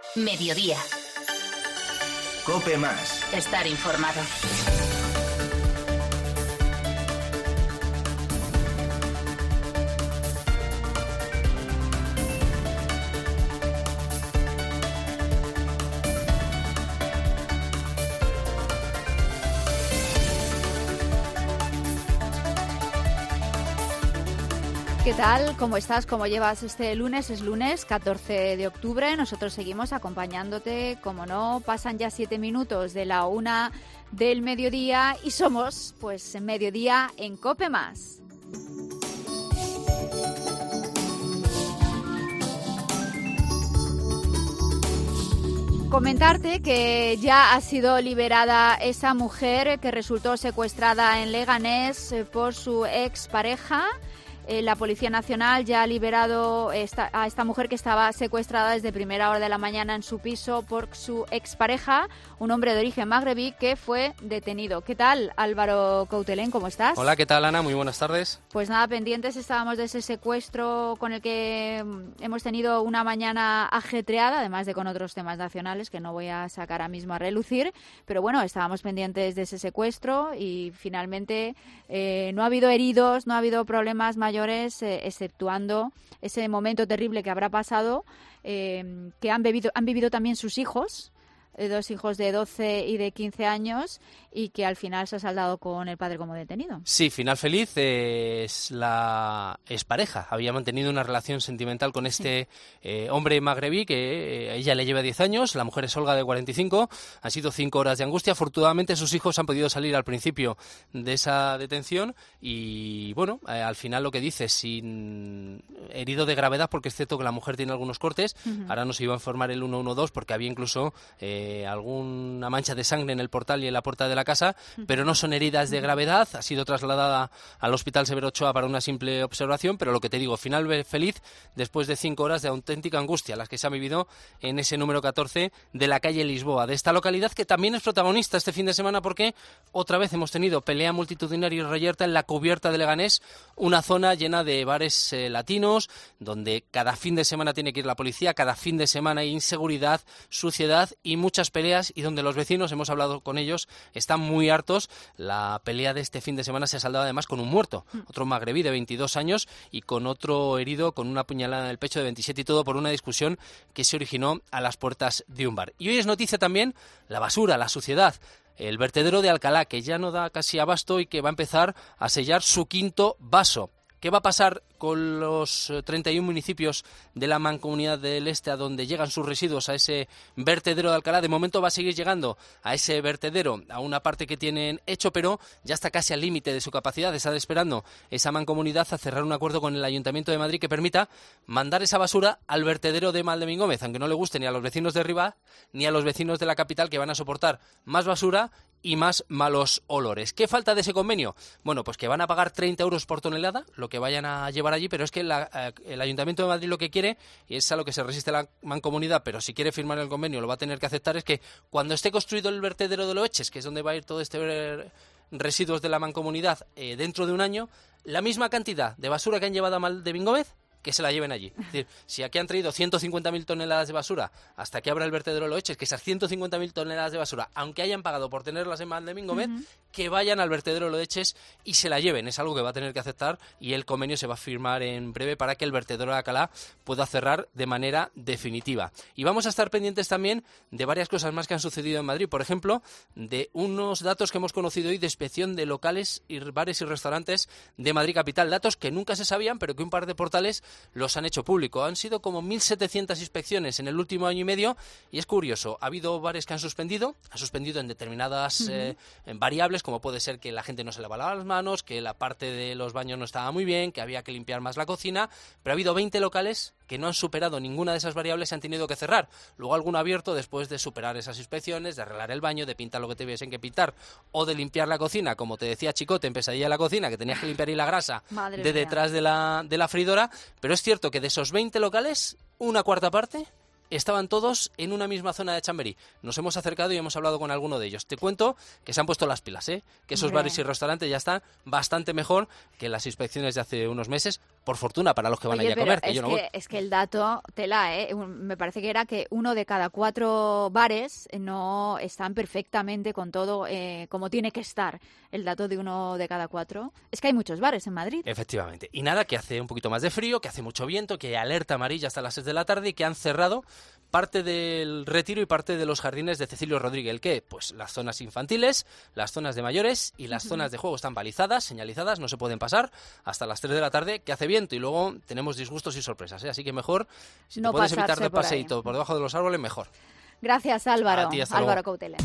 Mediodía. COPE Más. Estar informado. ¿Qué tal? ¿Cómo estás? ¿Cómo llevas este lunes? Es lunes 14 de octubre. Nosotros seguimos acompañándote. Como no, pasan ya 7 minutos de la 1 del mediodía y somos, pues, en mediodía en COPE Más. Comentarte que ya ha sido liberada esa mujer que resultó secuestrada en Leganés por su expareja. La Policía Nacional ya ha liberado a esta mujer que estaba secuestrada desde primera hora de la mañana en su piso por su expareja, un hombre de origen magrebí que fue detenido. ¿Qué tal, Álvaro Coutelén? ¿Cómo estás? Hola, ¿qué tal, Ana? Muy buenas tardes. Pues nada, pendientes estábamos de ese secuestro con el que hemos tenido una mañana ajetreada, además de con otros temas nacionales que no voy a sacar ahora mismo a relucir, pero bueno, estábamos pendientes de ese secuestro y finalmente no ha habido heridos, no ha habido problemas mayores, exceptuando ese momento terrible que habrá pasado, que han vivido también sus hijos, 2 hijos de 12 y de 15 años, y que al final se ha saldado con el padre como detenido. Sí, final feliz. Es la expareja. Había mantenido una relación sentimental con este hombre magrebí que ella le lleva 10 años, la mujer es Olga, de 45. Han sido 5 horas de angustia. Afortunadamente sus hijos han podido salir al principio de esa detención y, bueno, al final lo que dice, sin herido de gravedad, porque es cierto que la mujer tiene algunos cortes. Ahora nos iba a informar el 112 porque había incluso alguna mancha de sangre en el portal y en la puerta de la casa, pero no son heridas de gravedad. Ha sido trasladada al Hospital Severo Ochoa para una simple observación, pero lo que te digo, final feliz después de 5 horas de auténtica angustia, las que se han vivido en ese número 14 de la calle Lisboa, de esta localidad que también es protagonista este fin de semana porque otra vez hemos tenido pelea multitudinaria y reyerta en la cubierta de Leganés, una zona llena de bares latinos, donde cada fin de semana tiene que ir la policía, cada fin de semana hay inseguridad, suciedad y muchas peleas, y donde los vecinos, hemos hablado con ellos, están muy hartos. La pelea de este fin de semana se ha saldado además con un muerto, otro magrebí de 22 años y con otro herido con una puñalada en el pecho de 27, y todo por una discusión que se originó a las puertas de un bar. Y hoy es noticia también la basura, la suciedad. El vertedero de Alcalá, que ya no da casi abasto y que va a empezar a sellar su 5º vaso. ¿Qué va a pasar con los 31 municipios de la Mancomunidad del Este a donde llegan sus residuos a ese vertedero de Alcalá? De momento va a seguir llegando a ese vertedero a una parte que tienen hecho, pero ya está casi al límite de su capacidad. Está esperando esa Mancomunidad a cerrar un acuerdo con el Ayuntamiento de Madrid que permita mandar esa basura al vertedero de Valdemingómez, aunque no le guste ni a los vecinos de Rivas ni a los vecinos de la capital, que van a soportar más basura y más malos olores. ¿Qué falta de ese convenio? Bueno, pues que van a pagar 30 euros por tonelada, lo que vayan a llevar allí, pero es que el Ayuntamiento de Madrid lo que quiere, y es a lo que se resiste la Mancomunidad, pero si quiere firmar el convenio lo va a tener que aceptar, es que cuando esté construido el vertedero de Loeches, que es donde va a ir todo este residuos de la Mancomunidad, dentro de un año, la misma cantidad de basura que han llevado a Valdemingómez, que se la lleven allí. Es decir, si aquí han traído 150.000 toneladas de basura hasta que abra el vertedero de Loeches, que esas 150.000 toneladas de basura, aunque hayan pagado por tenerlas en Valdemingómez, que vayan al vertedero de Loeches y se la lleven. Es algo que va a tener que aceptar y el convenio se va a firmar en breve para que el vertedero de Alcalá pueda cerrar de manera definitiva. Y vamos a estar pendientes también de varias cosas más que han sucedido en Madrid. Por ejemplo, de unos datos que hemos conocido hoy de inspección de locales y bares y restaurantes de Madrid capital. Datos que nunca se sabían, pero que un par de portales los han hecho público. Han sido como 1.700 inspecciones en el último año y medio, y es curioso, ha habido bares que han suspendido en determinadas variables, como puede ser que la gente no se lavaba las manos, que la parte de los baños no estaba muy bien, que había que limpiar más la cocina, pero ha habido 20 locales que no han superado ninguna de esas variables y han tenido que cerrar. Luego alguno abierto después de superar esas inspecciones, de arreglar el baño, de pintar lo que tuviesen que pintar, o de limpiar la cocina, como te decía Chicote en Pesadilla de la Cocina, que tenías que limpiar ahí la grasa de detrás de la freidora. Pero es cierto que de esos 20 locales, una cuarta parte estaban todos en una misma zona de Chamberí. Nos hemos acercado y hemos hablado con alguno de ellos. Te cuento que se han puesto las pilas, que esos bares y restaurantes ya están bastante mejor que las inspecciones de hace unos meses. por fortuna para los que van allá a comer, que yo no voy. Es que el dato, tela, me parece que era que 1 de cada 4 bares no están perfectamente con todo como tiene que estar. El dato de 1 de cada 4. Es que hay muchos bares en Madrid. Efectivamente. Y nada, que hace un poquito más de frío, que hace mucho viento, que hay alerta amarilla hasta las 6 de la tarde y que han cerrado parte del Retiro y parte de los jardines de Cecilio Rodríguez. ¿El qué? Pues las zonas infantiles, las zonas de mayores y las zonas de juego están balizadas, señalizadas, no se pueden pasar hasta las 3 de la tarde, que hace viento y luego tenemos disgustos y sorpresas, ¿eh? Así que mejor, si no te puedes evitar de por paseíto ahí. por debajo de los árboles, mejor. Gracias, Álvaro. A ti, hasta Álvaro luego. Couteler.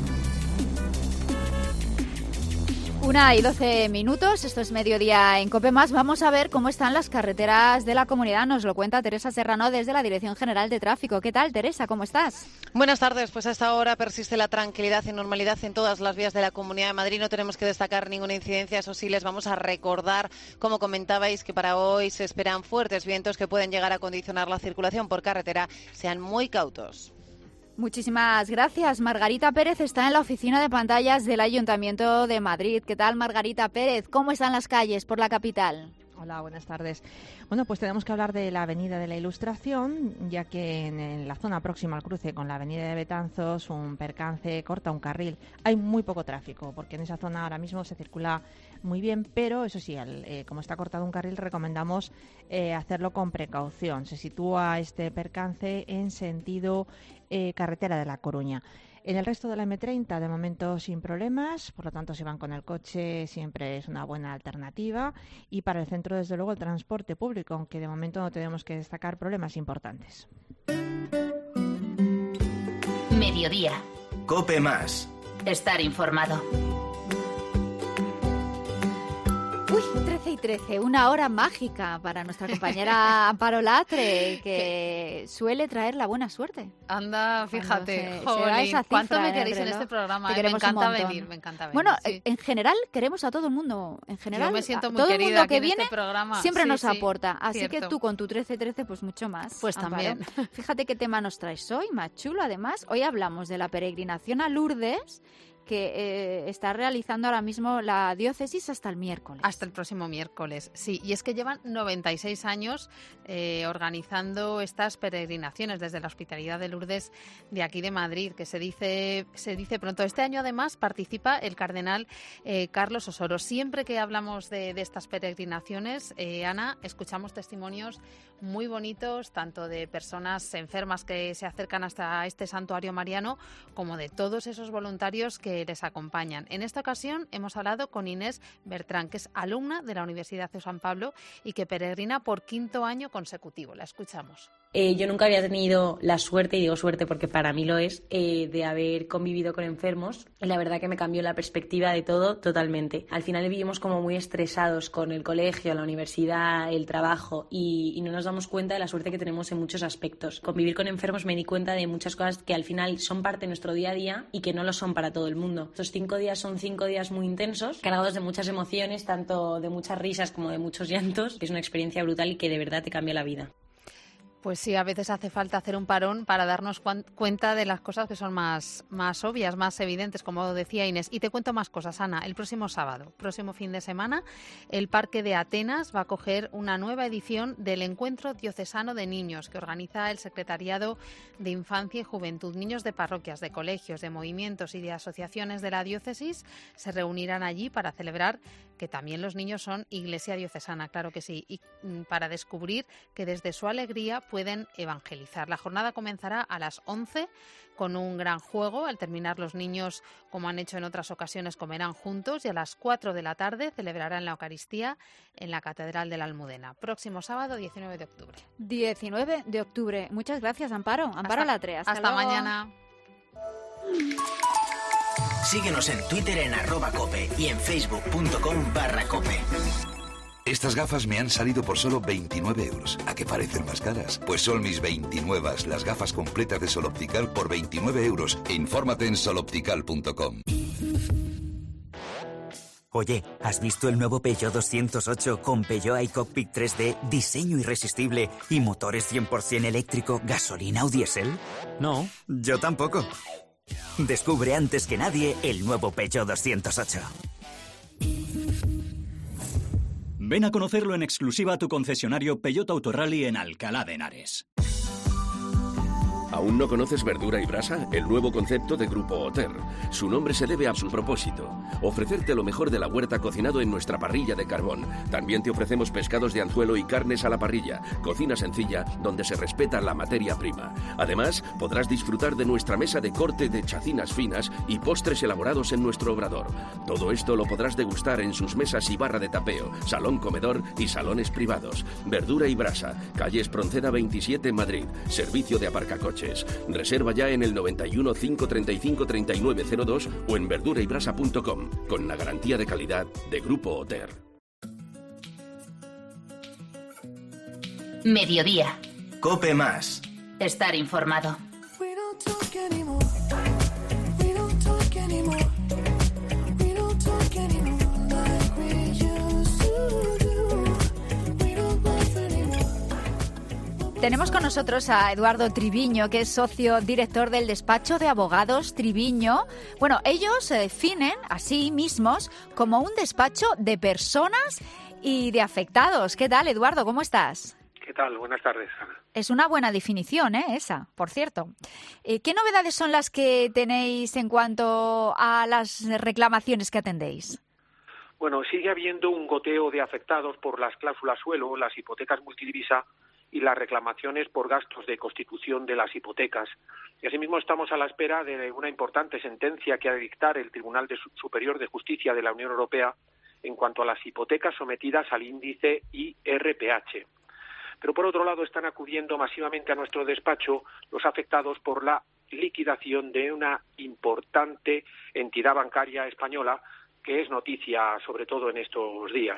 1:12. Esto es Mediodía en COPE+. Vamos a ver cómo están las carreteras de la comunidad. Nos lo cuenta Teresa Serrano desde la Dirección General de Tráfico. ¿Qué tal, Teresa? ¿Cómo estás? Buenas tardes. Pues hasta ahora persiste la tranquilidad y normalidad en todas las vías de la Comunidad de Madrid. No tenemos que destacar ninguna incidencia. Eso sí, les vamos a recordar, como comentabais, que para hoy se esperan fuertes vientos que pueden llegar a condicionar la circulación por carretera. Sean muy cautos. Muchísimas gracias. Margarita Pérez está en la oficina de pantallas del Ayuntamiento de Madrid. ¿Qué tal, Margarita Pérez? ¿Cómo están las calles por la capital? Hola, buenas tardes. Bueno, pues tenemos que hablar de la Avenida de la Ilustración, ya que en la zona próxima al cruce con la Avenida de Betanzos un percance corta un carril. Hay muy poco tráfico, porque en esa zona ahora mismo se circula muy bien, pero eso sí, como está cortado un carril, recomendamos hacerlo con precaución. Se sitúa este percance en sentido carretera de La Coruña. En el resto de la M30, de momento sin problemas, por lo tanto, si van con el coche siempre es una buena alternativa. Y para el centro, desde luego, el transporte público, aunque de momento no tenemos que destacar problemas importantes. Mediodía. COPE+. Estar informado. Uy, 13:13, una hora mágica para nuestra compañera Amparo Latre, que suele traer la buena suerte. Anda, fíjate, Se da jolín, esa cuánto cifra me en queréis el en reloj. este programa. Te Me queremos un encanta montón. venir, me encanta venir. Bueno, sí. en general queremos a todo el mundo. En general, Yo me siento muy todo el querida mundo aquí que en viene este programa. siempre Sí, nos sí, aporta. Así que cierto. tú con tu 13:13, pues mucho más. Pues Amparo. también. Fíjate qué tema nos traes hoy, más chulo. Además, hoy hablamos de la peregrinación a Lourdes, que está realizando ahora mismo la diócesis hasta el miércoles. Hasta el próximo miércoles, sí. Y es que llevan 96 años organizando estas peregrinaciones desde la Hospitalidad de Lourdes de aquí de Madrid, que se dice pronto. Este año, además, participa el cardenal Carlos Osoro. Siempre que hablamos de estas peregrinaciones, Ana, escuchamos testimonios muy bonitos, tanto de personas enfermas que se acercan hasta este santuario mariano, como de todos esos voluntarios que les acompañan. En esta ocasión hemos hablado con Inés Bertrán, que es alumna de la Universidad de San Pablo y que peregrina por 5º año consecutivo. La escuchamos. Yo nunca había tenido la suerte, y digo suerte porque para mí lo es, de haber convivido con enfermos. Y la verdad que me cambió la perspectiva de todo totalmente. Al final vivimos como muy estresados con el colegio, la universidad, el trabajo y no nos damos cuenta de la suerte que tenemos en muchos aspectos. Convivir con enfermos me di cuenta de muchas cosas que al final son parte de nuestro día a día y que no lo son para todo el mundo. Estos 5 días son 5 días muy intensos, cargados de muchas emociones, tanto de muchas risas como de muchos llantos, que es una experiencia brutal y que de verdad te cambia la vida. Pues sí, a veces hace falta hacer un parón para darnos cuenta de las cosas que son más obvias, más evidentes, como decía Inés. Y te cuento más cosas, Ana. El próximo sábado, próximo fin de semana, el Parque de Atenas va a acoger una nueva edición del Encuentro Diocesano de Niños que organiza el Secretariado de Infancia y Juventud. Niños de parroquias, de colegios, de movimientos y de asociaciones de la diócesis se reunirán allí para celebrar que también los niños son Iglesia diocesana, claro que sí, y para descubrir que desde su alegría pueden evangelizar. La jornada comenzará a las 11 con un gran juego. Al terminar, los niños, como han hecho en otras ocasiones, comerán juntos y a las 4 de la tarde celebrarán la Eucaristía en la Catedral de la Almudena. Próximo sábado, 19 de octubre. 19 de octubre. Muchas gracias, Amparo. Amparo Latre. Hasta luego. mañana. Síguenos en Twitter en @cope y en facebook.com/cope. Estas gafas me han salido por solo 29 euros. ¿A qué parecen más caras? Pues son mis 29, las gafas completas de Sol Optical por 29 euros. Infórmate en soloptical.com. Oye, ¿has visto el nuevo Peugeot 208 con Peugeot iCockpit 3D, diseño irresistible y motores 100% eléctrico, gasolina o diésel? No, yo tampoco. Descubre antes que nadie el nuevo Peugeot 208. Ven a conocerlo en exclusiva a tu concesionario Peugeot Autorally en Alcalá de Henares. ¿Aún no conoces Verdura y Brasa? El nuevo concepto de Grupo Oter. Su nombre se debe a su propósito: ofrecerte lo mejor de la huerta cocinado en nuestra parrilla de carbón. También te ofrecemos pescados de anzuelo y carnes a la parrilla. Cocina sencilla donde se respeta la materia prima. Además, podrás disfrutar de nuestra mesa de corte de chacinas finas y postres elaborados en nuestro obrador. Todo esto lo podrás degustar en sus mesas y barra de tapeo, salón comedor y salones privados. Verdura y Brasa, calle Espronceda 27, Madrid. Servicio de aparcacoches. Reserva ya en el 91 535 3902 o en verduraybrasa.com, con la garantía de calidad de Grupo Oter. Mediodía. COPE más. Estar informado. Tenemos con nosotros a Eduardo Triviño, que es socio director del despacho de abogados Triviño. Bueno, ellos se definen a sí mismos como un despacho de personas y de afectados. ¿Qué tal, Eduardo? ¿Cómo estás? ¿Qué tal? Buenas tardes, Ana. Es una buena definición, esa, por cierto. ¿Qué novedades son las que tenéis en cuanto a las reclamaciones que atendéis? Bueno, sigue habiendo un goteo de afectados por las cláusulas suelo, las hipotecas multidivisa y las reclamaciones por gastos de constitución de las hipotecas. Y asimismo estamos a la espera de una importante sentencia que ha de dictar el Tribunal Superior de Justicia de la Unión Europea en cuanto a las hipotecas sometidas al índice IRPH. Pero por otro lado están acudiendo masivamente a nuestro despacho los afectados por la liquidación de una importante entidad bancaria española que es noticia sobre todo en estos días.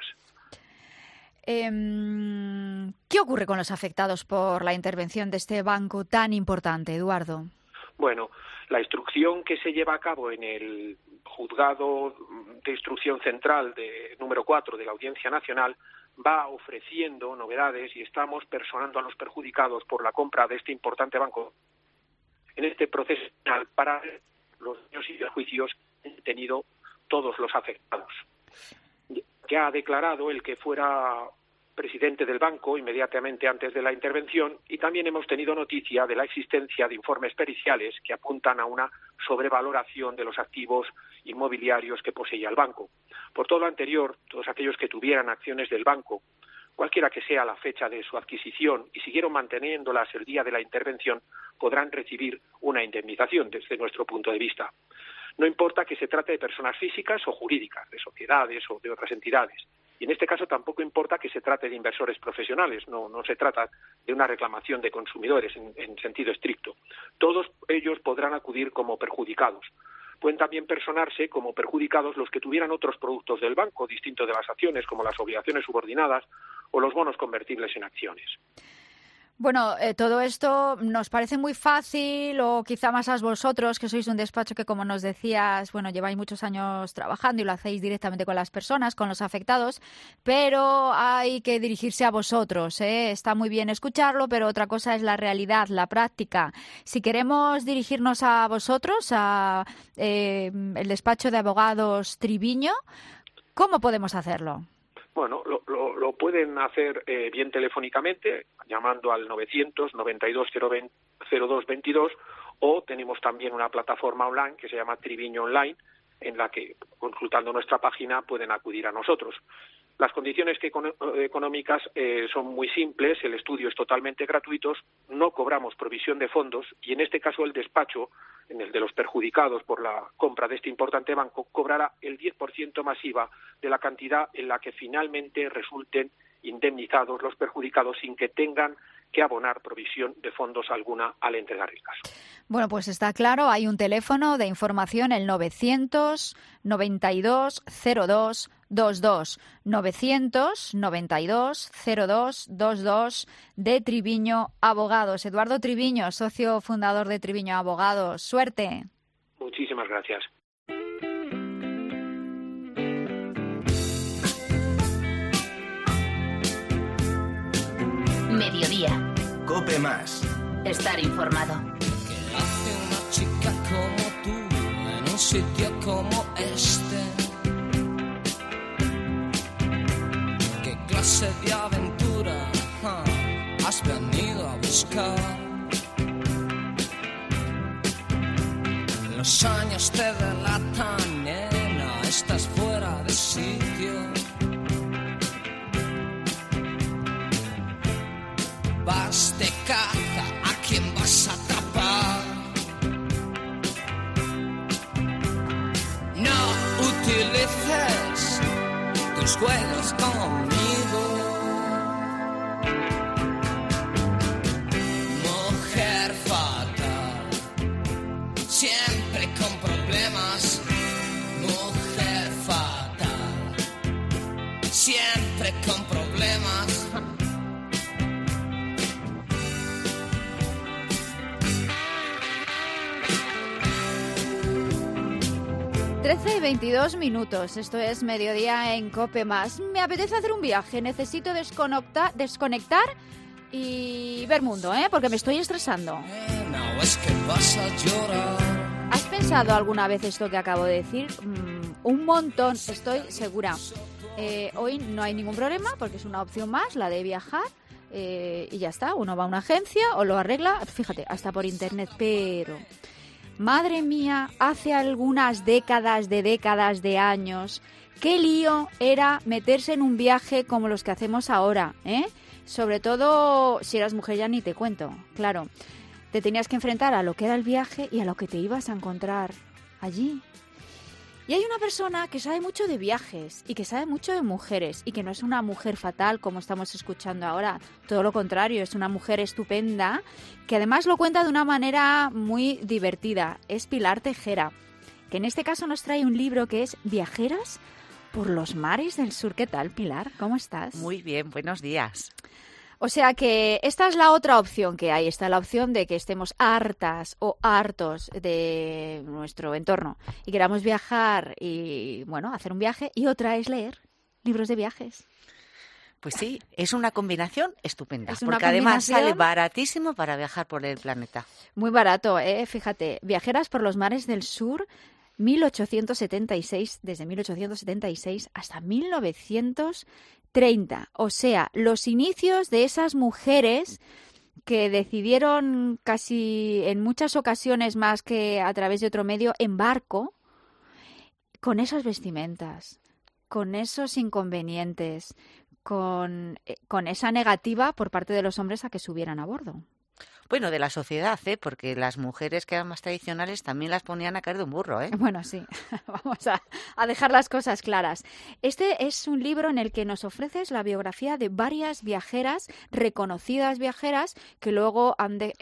¿Qué ocurre con los afectados por la intervención de este banco tan importante, Eduardo? Bueno, la instrucción que se lleva a cabo en el Juzgado de Instrucción Central número 4 de la Audiencia Nacional va ofreciendo novedades y estamos personando a los perjudicados por la compra de este importante banco en este proceso penal para los daños y perjuicios que han tenido todos los afectados. Ya ha declarado el que fuera presidente del banco inmediatamente antes de la intervención y también hemos tenido noticia de la existencia de informes periciales que apuntan a una sobrevaloración de los activos inmobiliarios que poseía el banco. Por todo lo anterior, todos aquellos que tuvieran acciones del banco, cualquiera que sea la fecha de su adquisición y siguieron manteniéndolas el día de la intervención, podrán recibir una indemnización desde nuestro punto de vista. No importa que se trate de personas físicas o jurídicas, de sociedades o de otras entidades. Y en este caso tampoco importa que se trate de inversores profesionales, no se trata de una reclamación de consumidores en sentido estricto. Todos ellos podrán acudir como perjudicados. Pueden también personarse como perjudicados los que tuvieran otros productos del banco, distintos de las acciones, como las obligaciones subordinadas o los bonos convertibles en acciones. Bueno, todo esto nos parece muy fácil, o quizá más a vosotros, que sois un despacho que, como nos decías, bueno, lleváis muchos años trabajando y lo hacéis directamente con las personas, con los afectados, pero hay que dirigirse a vosotros, ¿eh? Está muy bien escucharlo, pero otra cosa es la realidad, la práctica. Si queremos dirigirnos a vosotros, a el despacho de abogados Triviño, ¿cómo podemos hacerlo? Bueno, lo pueden hacer bien telefónicamente, llamando al 900-92-02-22, o tenemos también una plataforma online que se llama Triviño Online, en la que, consultando nuestra página, pueden acudir a nosotros. Las condiciones económicas son muy simples, el estudio es totalmente gratuito, no cobramos provisión de fondos y en este caso el despacho, en el de los perjudicados por la compra de este importante banco, cobrará el 10% masiva de la cantidad en la que finalmente resulten indemnizados los perjudicados sin que tengan que abonar provisión de fondos alguna al entregar el caso. Bueno, pues está claro, hay un teléfono de información, el 900-92-02-22, 900-92-02-22 de Triviño Abogados. Eduardo Triviño, socio fundador de Triviño Abogados. ¡Suerte! Muchísimas gracias. Mediodía. COPE más. Estar informado. ¿Qué hace una chica como tú en un sitio como este? ¿Qué buscar. Los años te delatan, nena, estás fuera de sitio. Vas de caza, ¿a quién vas a atrapar? No utilices tus juegos conmigo. Mujer fatal, siempre con problemas. Mujer fatal, siempre con problemas. 13 y 22 minutos, esto es Mediodía en COPE+. Me apetece hacer un viaje, necesito desconectar y ver mundo, porque me estoy estresando. No, es que vas a llorar. ¿Has pensado alguna vez esto que acabo de decir? Un montón, estoy segura. Hoy no hay ningún problema porque es una opción más, la de viajar. Y ya está, uno va a una agencia o lo arregla, fíjate, hasta por internet, pero... Madre mía, hace algunas décadas de años, qué lío era meterse en un viaje como los que hacemos ahora, Sobre todo si eras mujer, ya ni te cuento, claro. Te tenías que enfrentar a lo que era el viaje y a lo que te ibas a encontrar allí. Y hay una persona que sabe mucho de viajes y que sabe mucho de mujeres y que no es una mujer fatal como estamos escuchando ahora, todo lo contrario, es una mujer estupenda que además lo cuenta de una manera muy divertida. Es Pilar Tejera, que en este caso nos trae un libro que es Viajeras por los mares del sur. ¿Qué tal, Pilar? ¿Cómo estás? Muy bien, buenos días. O sea que esta es la otra opción que hay. Está la opción de que estemos hartas o hartos de nuestro entorno y queramos viajar y, bueno, hacer un viaje. Y otra es leer libros de viajes. Pues sí, es una combinación estupenda. Es una porque además combinación... sale baratísimo para viajar por el planeta. Muy barato, fíjate. Viajeras por los mares del sur, 1876, desde 1876 hasta 1930, o sea, los inicios de esas mujeres que decidieron casi en muchas ocasiones más que a través de otro medio en barco, con esas vestimentas, con esos inconvenientes, con esa negativa por parte de los hombres a que subieran a bordo. Bueno, de la sociedad, porque las mujeres que eran más tradicionales también las ponían a caer de un burro, Bueno, sí, vamos a dejar las cosas claras. Este es un libro en el que nos ofreces la biografía de varias viajeras, reconocidas viajeras, que luego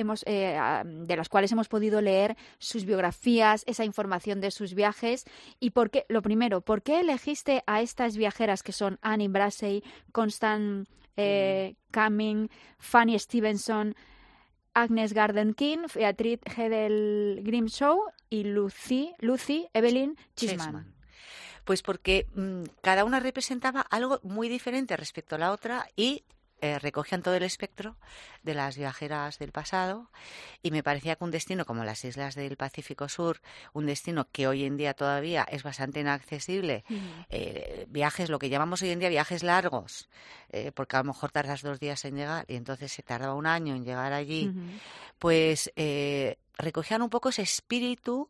de las cuales hemos podido leer sus biografías, esa información de sus viajes. Y por qué, lo primero, ¿por qué elegiste a estas viajeras que son Annie Brassey, Constance Cumming, Fanny Stevenson, Agnes Garden King, Beatriz Hedel Grimshaw y Lucy Evelyn Cheeseman? Pues porque cada una representaba algo muy diferente respecto a la otra y recogían todo el espectro de las viajeras del pasado, y me parecía que un destino como las islas del Pacífico Sur, un destino que hoy en día todavía es bastante inaccesible, viajes, lo que llamamos hoy en día viajes largos, porque a lo mejor tardas 2 días en llegar y entonces se tardaba 1 año en llegar allí, pues recogían un poco ese espíritu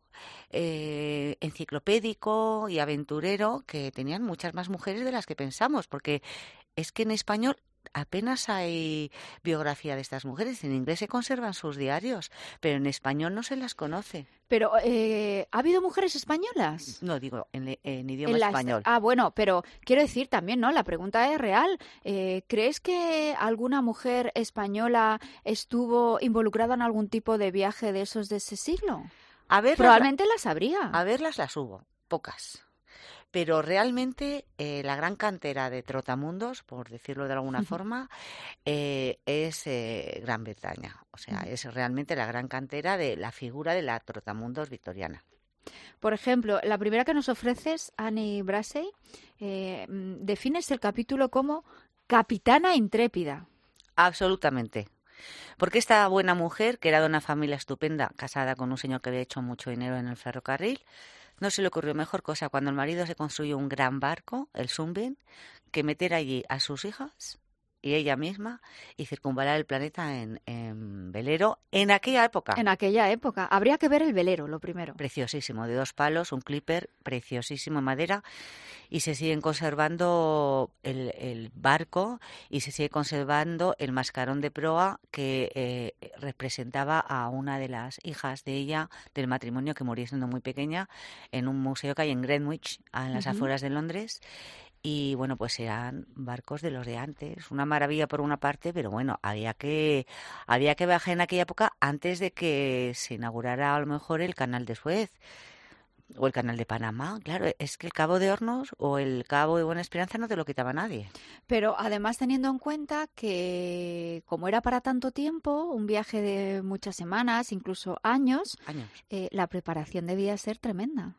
enciclopédico y aventurero que tenían muchas más mujeres de las que pensamos, porque es que en español apenas hay biografía de estas mujeres. En inglés se conservan sus diarios, pero en español no se las conoce. Pero, ¿ha habido mujeres españolas? No, digo, en idioma español. Ah, bueno, pero quiero decir también, ¿no? La pregunta es real. ¿Crees que alguna mujer española estuvo involucrada en algún tipo de viaje de esos de ese siglo? Probablemente las habría. A verlas las hubo, pocas. Pero realmente la gran cantera de trotamundos, por decirlo de alguna forma, es Gran Bretaña. O sea, es realmente la gran cantera de la figura de la trotamundos victoriana. Por ejemplo, la primera que nos ofreces, Annie Brassey, defines el capítulo como capitana intrépida. Absolutamente. Porque esta buena mujer, que era de una familia estupenda, casada con un señor que había hecho mucho dinero en el ferrocarril, no se le ocurrió mejor cosa cuando el marido se construyó un gran barco, el Sunbeam, que meter allí a sus hijas y ella misma y circunvalar el planeta en velero en aquella época. En aquella época. Habría que ver el velero, lo primero. Preciosísimo, de 2 palos, un clipper preciosísimo en madera, y se siguen conservando el barco y se sigue conservando el mascarón de proa que representaba a una de las hijas de ella, del matrimonio, que murió siendo muy pequeña, en un museo que hay en Greenwich, en las afueras de Londres. Y bueno, pues eran barcos de los de antes, una maravilla por una parte, pero bueno, había que viajar en aquella época antes de que se inaugurara a lo mejor el canal de Suez o el canal de Panamá. Claro, es que el Cabo de Hornos o el Cabo de Buena Esperanza no te lo quitaba nadie. Pero además teniendo en cuenta que como era para tanto tiempo, un viaje de muchas semanas, incluso años. La preparación debía ser tremenda.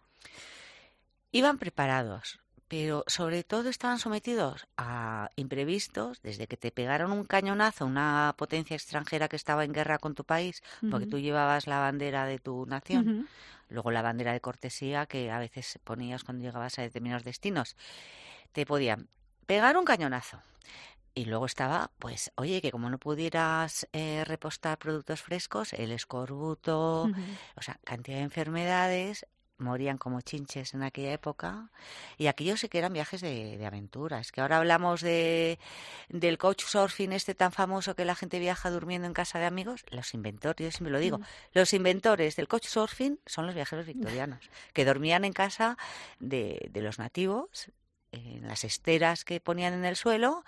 Iban preparados, pero sobre todo estaban sometidos a imprevistos, desde que te pegaron un cañonazo a una potencia extranjera que estaba en guerra con tu país, porque tú llevabas la bandera de tu nación, luego la bandera de cortesía que a veces ponías cuando llegabas a determinados destinos. Te podían pegar un cañonazo. Y luego estaba, pues, oye, que como no pudieras repostar productos frescos, el escorbuto, o sea, cantidad de enfermedades. Morían como chinches en aquella época, y aquellos sí que eran viajes de aventura. Es que ahora hablamos del couchsurfing este tan famoso que la gente viaja durmiendo en casa de amigos. Los inventores, yo siempre lo digo, los inventores del couchsurfing son los viajeros victorianos, que dormían en casa de los nativos, en las esteras que ponían en el suelo,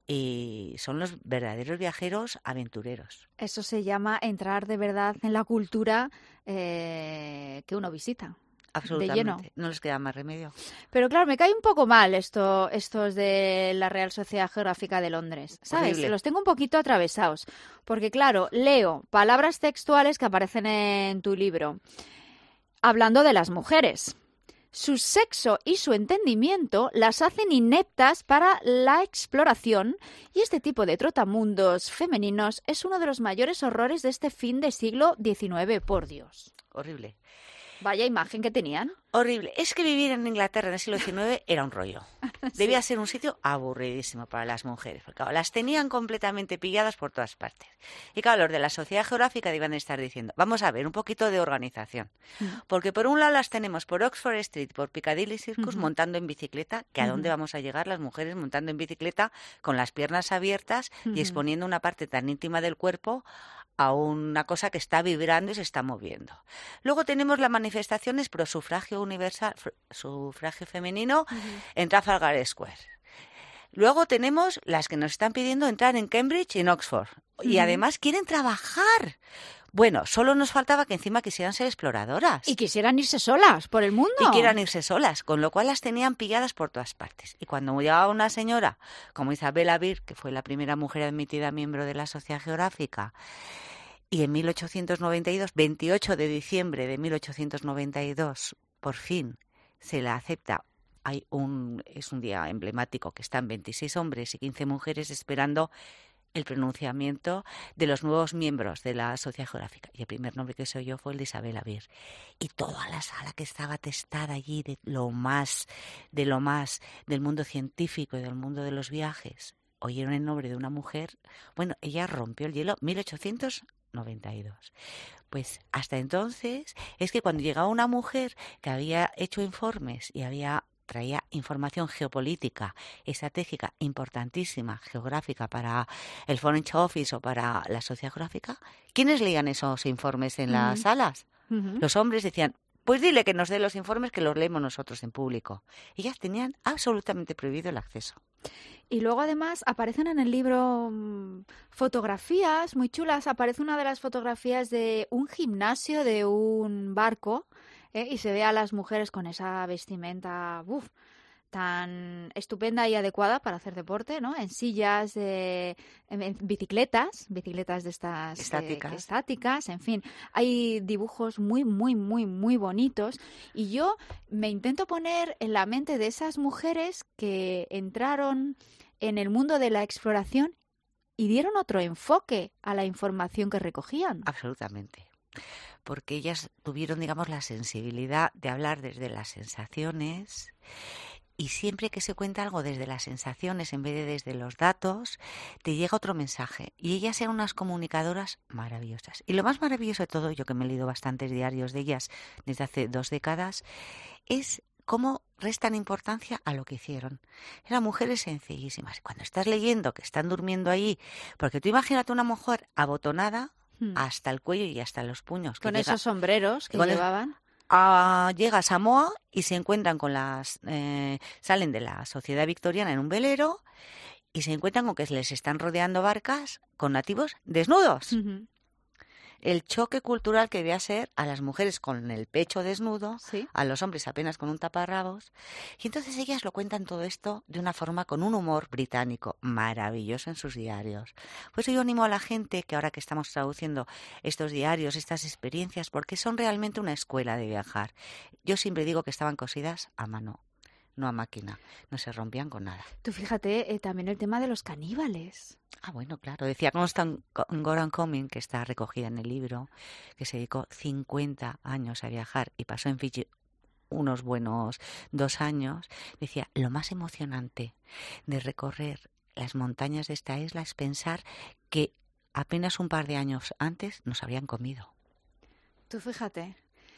y son los verdaderos viajeros aventureros. Eso se llama entrar de verdad en la cultura que uno visita. Absolutamente, de lleno. No les queda más remedio. Pero claro, me cae un poco mal estos de la Real Sociedad Geográfica de Londres, ¿sabes? Horrible. Los tengo un poquito atravesados, porque claro, leo palabras textuales que aparecen en tu libro, hablando de las mujeres. Su sexo y su entendimiento las hacen ineptas para la exploración, y este tipo de trotamundos femeninos es uno de los mayores horrores de este fin de siglo XIX, por Dios. Horrible. Vaya imagen que tenían. Horrible. Es que vivir en Inglaterra en el siglo XIX era un rollo. Debía ser un sitio aburridísimo para las mujeres, porque claro, las tenían completamente pilladas por todas partes. Y claro, los de la Sociedad Geográfica debían estar diciendo, vamos a ver, un poquito de organización. Porque por un lado las tenemos por Oxford Street, por Piccadilly Circus, montando en bicicleta, que a dónde vamos a llegar las mujeres montando en bicicleta con las piernas abiertas y exponiendo una parte tan íntima del cuerpo a una cosa que está vibrando y se está moviendo. Luego tenemos las manifestaciones pro sufragio universal, sufragio femenino en Trafalgar Square. Luego tenemos las que nos están pidiendo entrar en Cambridge y en Oxford. Y además quieren trabajar. Bueno, solo nos faltaba que encima quisieran ser exploradoras. Y quisieran irse solas por el mundo. Y quieran irse solas, con lo cual las tenían pilladas por todas partes. Y cuando llegaba una señora como Isabella Beer, que fue la primera mujer admitida miembro de la Sociedad Geográfica, y en 1892, 28 de diciembre de 1892, por fin se la acepta. Es un día emblemático que están 26 hombres y 15 mujeres esperando el pronunciamiento de los nuevos miembros de la Sociedad Geográfica. Y el primer nombre que se oyó fue el de Isabella Beer. Y toda la sala que estaba atestada allí de lo más del mundo científico y del mundo de los viajes, oyeron el nombre de una mujer. Bueno, ella rompió el hielo 1892. Pues hasta entonces es que cuando llegaba una mujer que había hecho informes y traía información geopolítica, estratégica, importantísima, geográfica para el Foreign Office o para la Sociedad Geográfica, ¿quiénes leían esos informes en las salas? Los hombres decían, pues dile que nos dé los informes que los leemos nosotros en público. Ellas tenían absolutamente prohibido el acceso. Y luego además aparecen en el libro fotografías muy chulas. Aparece una de las fotografías de un gimnasio de un barco, y se ve a las mujeres con esa vestimenta tan estupenda y adecuada para hacer deporte, ¿no? En sillas, en bicicletas de estas estáticas, en fin. Hay dibujos muy, muy, muy, muy bonitos, y yo me intento poner en la mente de esas mujeres que entraron en el mundo de la exploración y dieron otro enfoque a la información que recogían. Absolutamente. Porque ellas tuvieron, digamos, la sensibilidad de hablar desde las sensaciones y siempre que se cuenta algo desde las sensaciones en vez de desde los datos, te llega otro mensaje. Y ellas eran unas comunicadoras maravillosas. Y lo más maravilloso de todo, yo que me he leído bastantes diarios de ellas desde hace 2 décadas, es cómo restan importancia a lo que hicieron. Eran mujeres sencillísimas. Y cuando estás leyendo que están durmiendo ahí, porque tú imagínate una mujer abotonada hasta el cuello y hasta los puños. Con esos sombreros que llevaban. Llega a Samoa y se encuentran con salen de la sociedad victoriana en un velero y se encuentran con que les están rodeando barcas con nativos desnudos. Uh-huh. El choque cultural que debía ser a las mujeres con el pecho desnudo, ¿sí?, a los hombres apenas con un taparrabos. Y entonces ellas lo cuentan todo esto de una forma con un humor británico maravilloso en sus diarios. Por eso yo animo a la gente que ahora que estamos traduciendo estos diarios, estas experiencias, porque son realmente una escuela de viajar. Yo siempre digo que estaban cosidas a mano, no a máquina, no se rompían con nada. Tú fíjate también el tema de los caníbales. Ah, bueno, claro. Decía Constance Goran Cumming, que está recogida en el libro, que se dedicó 50 años a viajar y pasó en Fiji unos buenos 2 años. Decía, lo más emocionante de recorrer las montañas de esta isla es pensar que apenas un par de años antes nos habrían comido. Tú fíjate.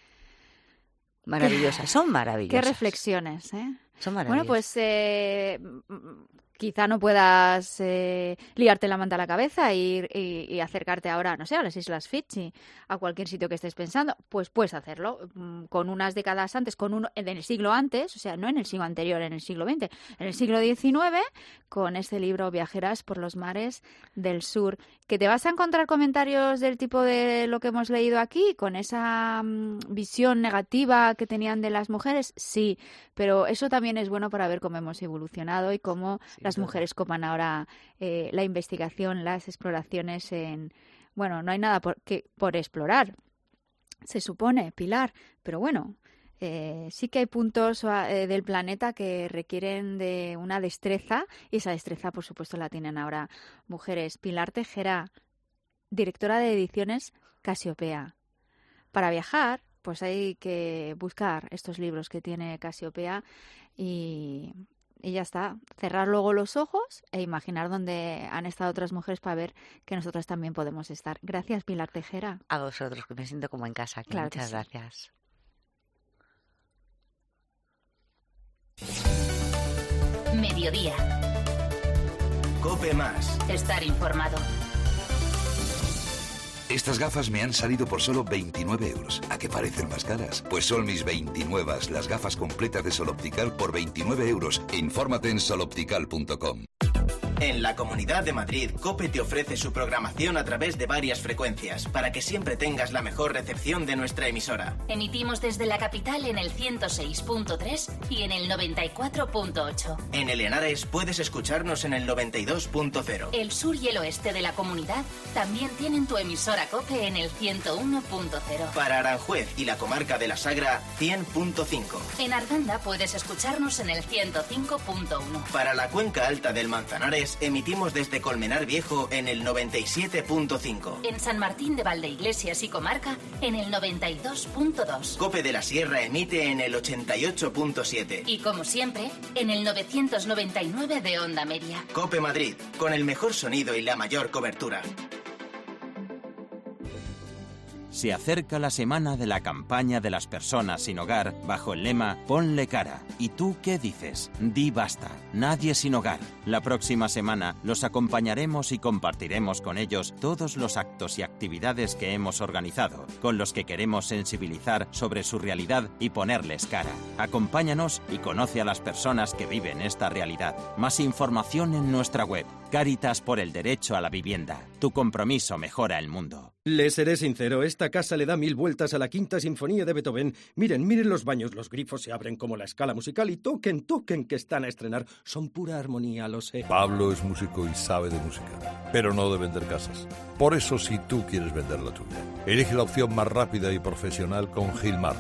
Maravillosas, son maravillosas. Qué reflexiones, ¿eh? Son maravillosas. Bueno, pues quizá no puedas liarte la manta a la cabeza y acercarte ahora, no sé, a las Islas Fiji, a cualquier sitio que estés pensando. Pues puedes hacerlo con unas décadas antes, en el siglo antes, o sea, no en el siglo anterior, en el siglo XX, en el siglo XIX, con este libro Viajeras por los mares del sur. ¿Que te vas a encontrar comentarios del tipo de lo que hemos leído aquí, con esa visión negativa que tenían de las mujeres? Sí, pero eso también es bueno para ver cómo hemos evolucionado y cómo las mujeres copan ahora la investigación, las exploraciones Bueno, no hay nada por explorar, se supone, Pilar, pero bueno, sí que hay puntos del planeta que requieren de una destreza, y esa destreza, por supuesto, la tienen ahora mujeres. Pilar Tejera, directora de ediciones Casiopea. Para viajar, pues hay que buscar estos libros que tiene Casiopea y ya está. Cerrar luego los ojos e imaginar dónde han estado otras mujeres para ver que nosotras también podemos estar. Gracias, Pilar Tejera. A vosotros, que me siento como en casa aquí. Claro, muchas gracias. Mediodía. COPE más. Estar informado. Estas gafas me han salido por solo 29 euros. ¿A qué parecen más caras? Pues son mis 29, las gafas completas de Sol Optical por 29 euros. Infórmate en soloptical.com. En la Comunidad de Madrid, COPE te ofrece su programación a través de varias frecuencias para que siempre tengas la mejor recepción de nuestra emisora. Emitimos desde la capital en el 106.3 y en el 94.8. En el Henares puedes escucharnos en el 92.0. El sur y el oeste de la comunidad también tienen tu emisora COPE en el 101.0. Para Aranjuez y la comarca de la Sagra, 100.5. En Arganda puedes escucharnos en el 105.1. Para la cuenca alta del Manzanares, emitimos desde Colmenar Viejo en el 97.5. En San Martín de Valdeiglesias y comarca en el 92.2. COPE de la Sierra emite en el 88.7. Y como siempre, en el 999 de Onda Media. COPE Madrid, con el mejor sonido y la mayor cobertura. Se acerca la semana de la campaña de las personas sin hogar bajo el lema Ponle cara. ¿Y tú qué dices? Di basta. Nadie sin hogar. La próxima semana los acompañaremos y compartiremos con ellos todos los actos y actividades que hemos organizado, con los que queremos sensibilizar sobre su realidad y ponerles cara. Acompáñanos y conoce a las personas que viven esta realidad. Más información en nuestra web. Cáritas por el derecho a la vivienda. Tu compromiso mejora el mundo. Les seré sincero, esta casa le da 1000 vueltas a la Quinta Sinfonía de Beethoven. Miren los baños, los grifos se abren como la escala musical y toquen, que están a estrenar. Son pura armonía, lo sé. Pablo es músico y sabe de música, pero no de vender casas. Por eso, si tú quieres vender la tuya, elige la opción más rápida y profesional con Gilmar.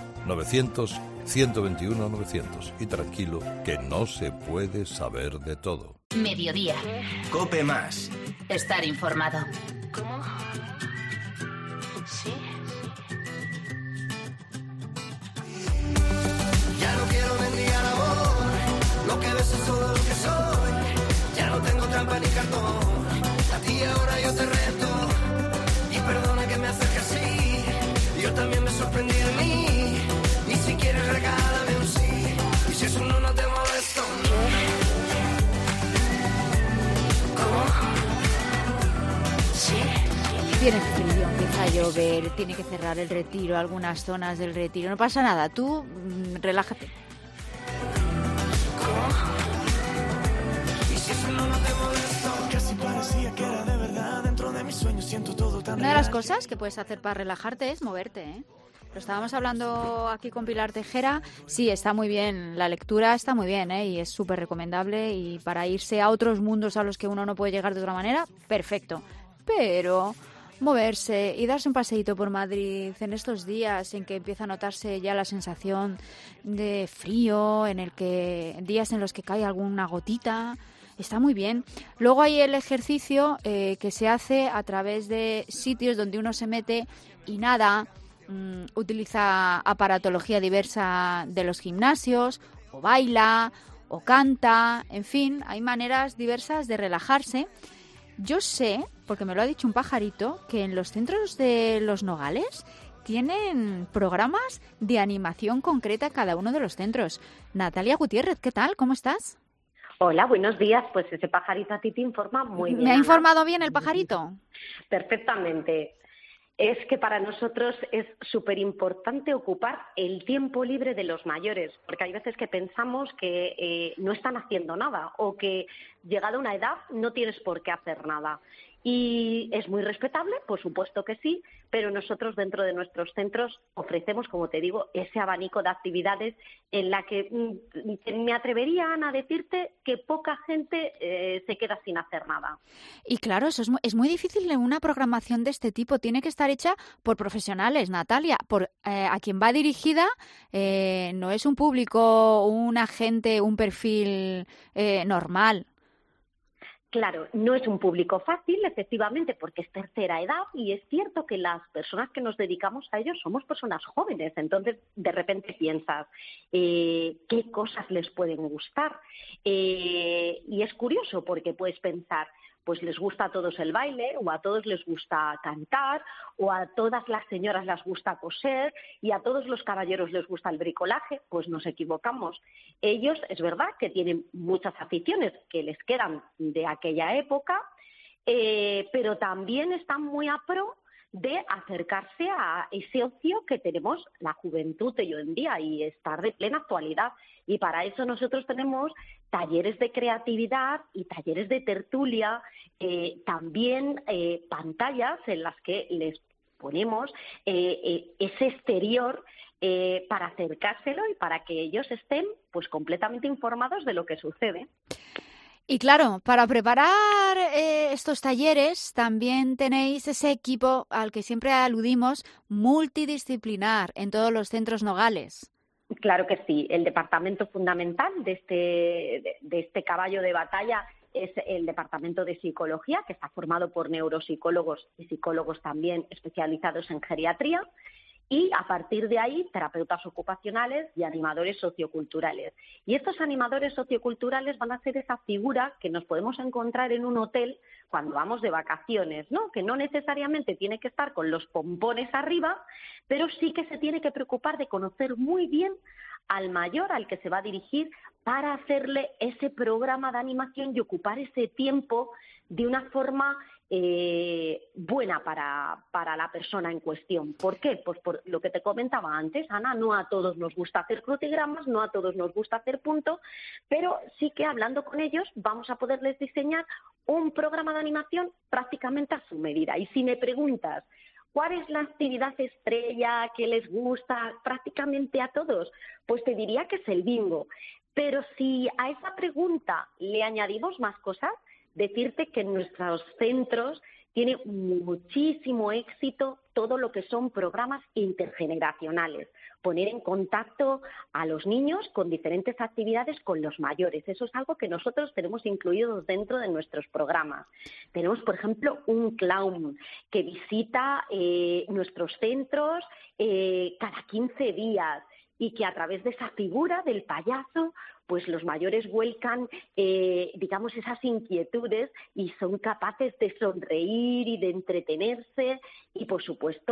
900-121-900. Y tranquilo, que no se puede saber de todo. Mediodía. COPE más. Estar informado. ¿Cómo? Sí. Ya no quiero mendigar amor, no llover, tiene que cerrar el Retiro, algunas zonas del Retiro. No pasa nada, tú relájate. Una de las cosas que puedes hacer para relajarte es moverte, ¿eh? Lo estábamos hablando aquí con Pilar Tejera. Sí, está muy bien, la lectura está muy bien, ¿eh? Y es súper recomendable, y para irse a otros mundos a los que uno no puede llegar de otra manera, perfecto. Pero moverse y darse un paseíto por Madrid en estos días en que empieza a notarse ya la sensación de frío, días en los que cae alguna gotita, está muy bien. Luego hay el ejercicio que se hace a través de sitios donde uno se mete y nada, utiliza aparatología diversa de los gimnasios, o baila, o canta, en fin, hay maneras diversas de relajarse. Yo sé, porque me lo ha dicho un pajarito, que en los centros de Los Nogales tienen programas de animación concreta en cada uno de los centros. Natalia Gutiérrez, ¿qué tal? ¿Cómo estás? Hola, buenos días. Pues ese pajarito a ti te informa muy bien. ¿Me ha informado bien el pajarito? Perfectamente. Es que para nosotros es súper importante ocupar el tiempo libre de los mayores, porque hay veces que pensamos que no están haciendo nada o que llegada una edad no tienes por qué hacer nada. Y es muy respetable, por supuesto que sí, pero nosotros dentro de nuestros centros ofrecemos, como te digo, ese abanico de actividades en la que me atrevería, Ana, a decirte que poca gente se queda sin hacer nada. Y claro, eso es muy difícil en una programación de este tipo. Tiene que estar hecha por profesionales, Natalia, por a quien va dirigida. No es un público, una gente, un perfil normal. Claro, no es un público fácil, efectivamente, porque es tercera edad y es cierto que las personas que nos dedicamos a ellos somos personas jóvenes. Entonces, de repente piensas, ¿qué cosas les pueden gustar? Y es curioso porque puedes pensar, pues les gusta a todos el baile, o a todos les gusta cantar, o a todas las señoras les gusta coser, y a todos los caballeros les gusta el bricolaje. Pues nos equivocamos. Ellos, es verdad que tienen muchas aficiones que les quedan de aquella época, pero también están muy a pro de acercarse a ese ocio que tenemos la juventud de hoy en día y estar de plena actualidad. Y para eso nosotros tenemos talleres de creatividad y talleres de tertulia, también pantallas en las que les ponemos ese exterior para acercárselo y para que ellos estén pues completamente informados de lo que sucede. Y claro, para preparar estos talleres también tenéis ese equipo al que siempre aludimos, multidisciplinar, en todos los centros nogales. Claro que sí. El departamento fundamental de este caballo de batalla es el departamento de psicología, que está formado por neuropsicólogos y psicólogos también especializados en geriatría. Y a partir de ahí, terapeutas ocupacionales y animadores socioculturales. Y estos animadores socioculturales van a ser esa figura que nos podemos encontrar en un hotel cuando vamos de vacaciones, ¿no? Que no necesariamente tiene que estar con los pompones arriba, pero sí que se tiene que preocupar de conocer muy bien al mayor al que se va a dirigir para hacerle ese programa de animación y ocupar ese tiempo de una forma buena para la persona en cuestión. ¿Por qué? Pues por lo que te comentaba antes, Ana, no a todos nos gusta hacer crucigramas, no a todos nos gusta hacer punto, pero sí que hablando con ellos vamos a poderles diseñar un programa de animación prácticamente a su medida. Y si me preguntas, ¿cuál es la actividad estrella que les gusta prácticamente a todos? Pues te diría que es el bingo. Pero si a esa pregunta le añadimos más cosas, decirte que en nuestros centros tiene muchísimo éxito todo lo que son programas intergeneracionales, poner en contacto a los niños con diferentes actividades con los mayores. Eso es algo que nosotros tenemos incluido dentro de nuestros programas. Tenemos, por ejemplo, un clown que visita nuestros centros cada 15 días y que a través de esa figura del payaso pues los mayores vuelcan, digamos, esas inquietudes y son capaces de sonreír y de entretenerse y, por supuesto,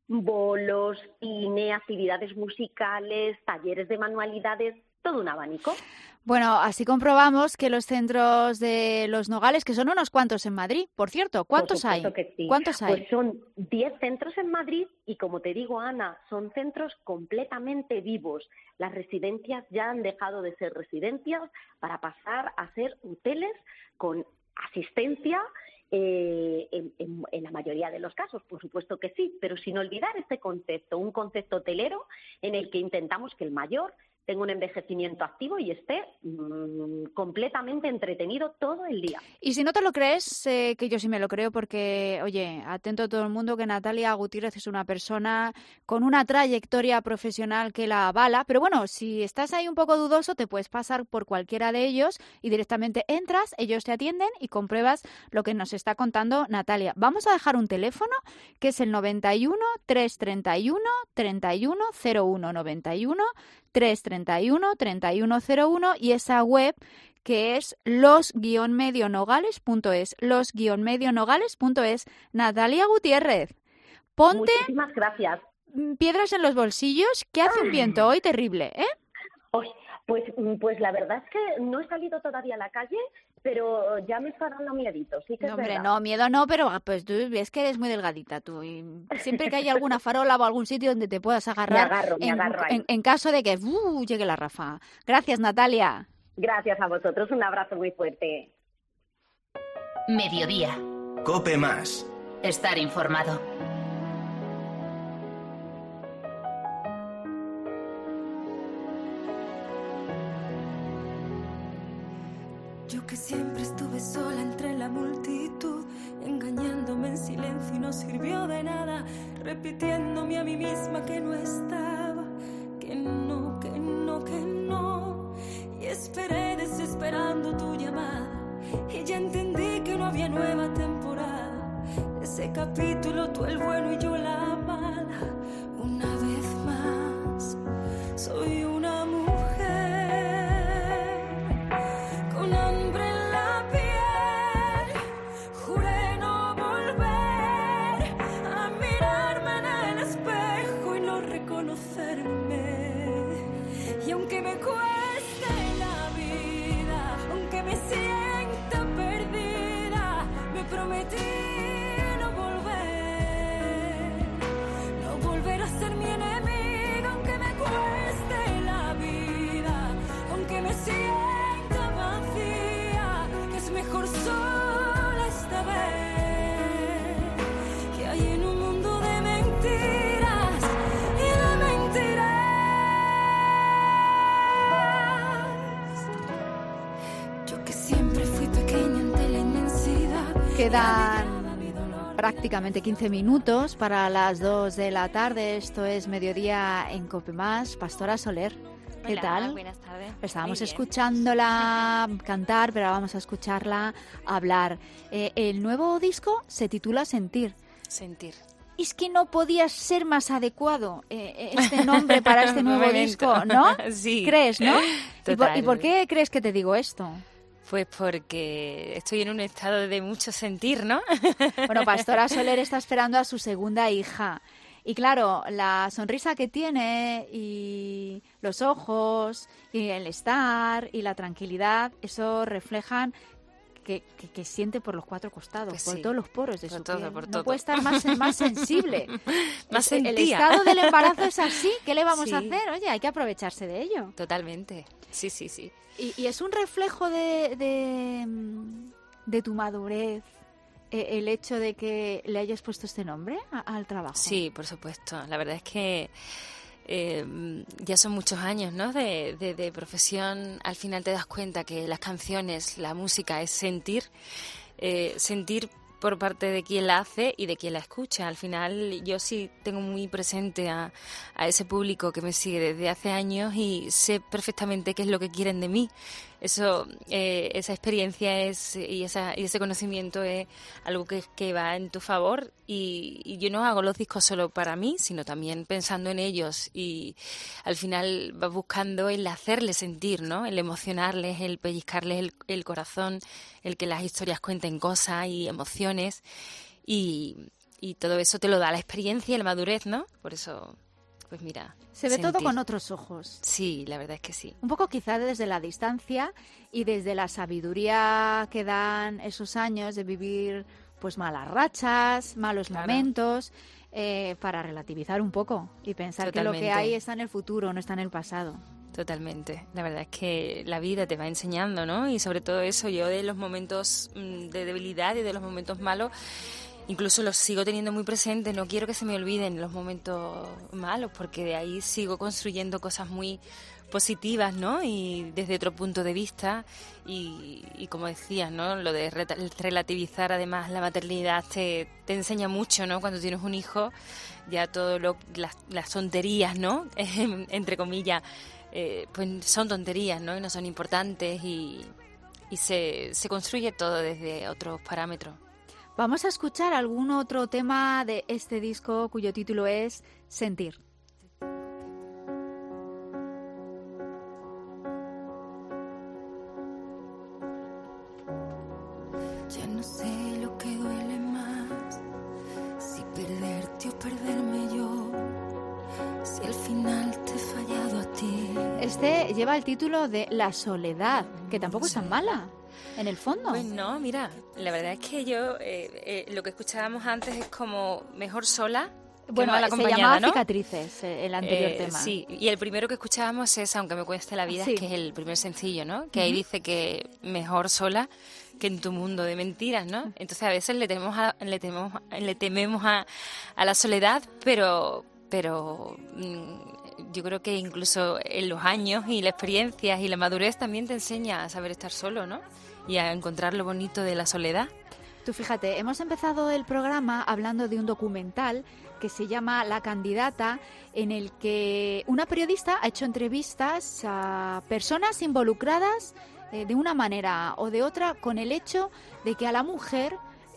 bolos, cine, actividades musicales, talleres de manualidades, todo un abanico. Bueno, así comprobamos que los centros de Los Nogales, que son unos cuantos en Madrid, por cierto, ¿cuántos hay? Que sí. ¿Cuántos hay? Pues son 10 centros en Madrid y, como te digo, Ana, son centros completamente vivos. Las residencias ya han dejado de ser residencias para pasar a ser hoteles con asistencia en la mayoría de los casos, por supuesto que sí, pero sin olvidar este concepto, un concepto hotelero en el que intentamos que el mayor tenga un envejecimiento activo y esté completamente entretenido todo el día. Y si no te lo crees, que yo sí me lo creo, porque, oye, atento a todo el mundo que Natalia Gutiérrez es una persona con una trayectoria profesional que la avala, pero bueno, si estás ahí un poco dudoso, te puedes pasar por cualquiera de ellos y directamente entras, ellos te atienden y compruebas lo que nos está contando Natalia. Vamos a dejar un teléfono que es el 91 331 3101, 91 331 3101 y esa web que es los-medionogales.es, los-medionogales.es. Natalia Gutiérrez, ponte muchísimas gracias. Piedras en los bolsillos, que hace un viento hoy terrible, ¿eh? Pues la verdad es que no he salido todavía a la calle, pero ya me está dando miedito, sí que no, es hombre, verdad. No, miedo no, pero pues tú ves que eres muy delgadita tú. Y siempre que haya alguna farola o algún sitio donde te puedas agarrar, me agarro ahí. En caso de que llegue la ráfaga. Gracias, Natalia. Gracias a vosotros, un abrazo muy fuerte. Mediodía. COPE más. Estar informado. Yo que siempre estuve sola entre la multitud, engañándome en silencio y no sirvió de nada, repitiéndome a mí misma que no estaba, que no, que no, que no. Y esperé desesperando tu llamada y ya entendí que no había nueva temporada. Ese capítulo, tú el bueno y yo la mala. Una vez más, soy una mujer con hambre en la piel. Juré no volver a mirarme en el espejo y no reconocerme. Y aunque me cueste la vida, aunque me sienta perdida, me prometí no volver a ser mi enemiga, aunque me cueste la vida, aunque me sienta vacía, que es mejor sola esta vez, que hay en un mundo de mentiras y de mentiras. Yo que siempre fui pequeña ante la inmensidad. Quedan prácticamente 15 minutos para las 2 de la tarde. Esto es Mediodía en COPE+. Pastora Soler, ¿qué Hola, tal? Buenas tardes. Estábamos escuchándola cantar, pero ahora vamos a escucharla hablar. El nuevo disco se titula Sentir. Sentir. Es que no podía ser más adecuado este nombre para este nuevo disco, ¿no? Sí. ¿Crees, no? Total. ¿Y por qué crees que te digo esto? Pues porque estoy en un estado de mucho sentir, ¿no? Bueno, Pastora Soler está esperando a su segunda hija. Y claro, la sonrisa que tiene y los ojos y el estar y la tranquilidad, eso reflejan que siente por los cuatro costados, Pues por sí, todos los poros de por su todo, piel. por No todo. puede estar más sensible. Más el sentía. estado del embarazo es así. ¿Qué le vamos a Sí. hacer? Oye, hay que aprovecharse de ello. Totalmente. Sí, sí, sí. Y es un reflejo de tu madurez el hecho de que le hayas puesto este nombre al trabajo. Sí, por supuesto. La verdad es que ya son muchos años, ¿no? de profesión. Al final te das cuenta que las canciones, la música es sentir, sentir por parte de quien la hace y de quien la escucha. Al final yo sí tengo muy presente a ese público que me sigue desde hace años y sé perfectamente qué es lo que quieren de mí. Eso, esa experiencia y ese conocimiento es algo que va en tu favor y yo no hago los discos solo para mí, sino también pensando en ellos y al final vas buscando el hacerles sentir, ¿no? El emocionarles, el pellizcarles el corazón, el que las historias cuenten cosas y emociones y todo eso te lo da la experiencia y la madurez, ¿no? Por eso, pues mira. Se ve todo sentir. con otros ojos. Sí, la verdad es que sí. Un poco quizá desde la distancia y desde la sabiduría que dan esos años de vivir pues malas rachas, malos momentos, para relativizar un poco y pensar que lo que hay está en el futuro, no está en el pasado. Totalmente. La verdad es que la vida te va enseñando, ¿no? Y sobre todo eso, yo de los momentos de debilidad y de los momentos malos, incluso los sigo teniendo muy presentes. No quiero que se me olviden los momentos malos, porque de ahí sigo construyendo cosas muy positivas, ¿no? Y desde otro punto de vista. Y como decías, ¿no? Lo de relativizar además la maternidad te enseña mucho, ¿no? Cuando tienes un hijo, ya todo las tonterías, ¿no? Entre comillas, pues son tonterías, ¿no? Y no son importantes y se construye todo desde otros parámetros. Vamos a escuchar algún otro tema de este disco cuyo título es Sentir. Ya no sé lo que duele más, si perderte o perderme yo, si al final te he fallado a ti. Este lleva el título de La soledad, que tampoco es tan mala, en el fondo. Pues no, mira, la verdad es que yo, lo que escuchábamos antes es como mejor sola. Bueno, se llamaba, ¿no? Cicatrices, el anterior tema. Sí, y el primero que escuchábamos es Aunque me cueste la vida, que es el primer sencillo, ¿no? Que ahí dice que mejor sola que en tu mundo de mentiras, ¿no? Entonces a veces le tememos a la soledad, pero yo creo que incluso en los años y la experiencia y la madurez también te enseña a saber estar solo, ¿no? Y a encontrar lo bonito de la soledad. Tú fíjate, hemos empezado el programa hablando de un documental que se llama La Candidata, en el que una periodista ha hecho entrevistas a personas involucradas de una manera o de otra con el hecho de que a la mujer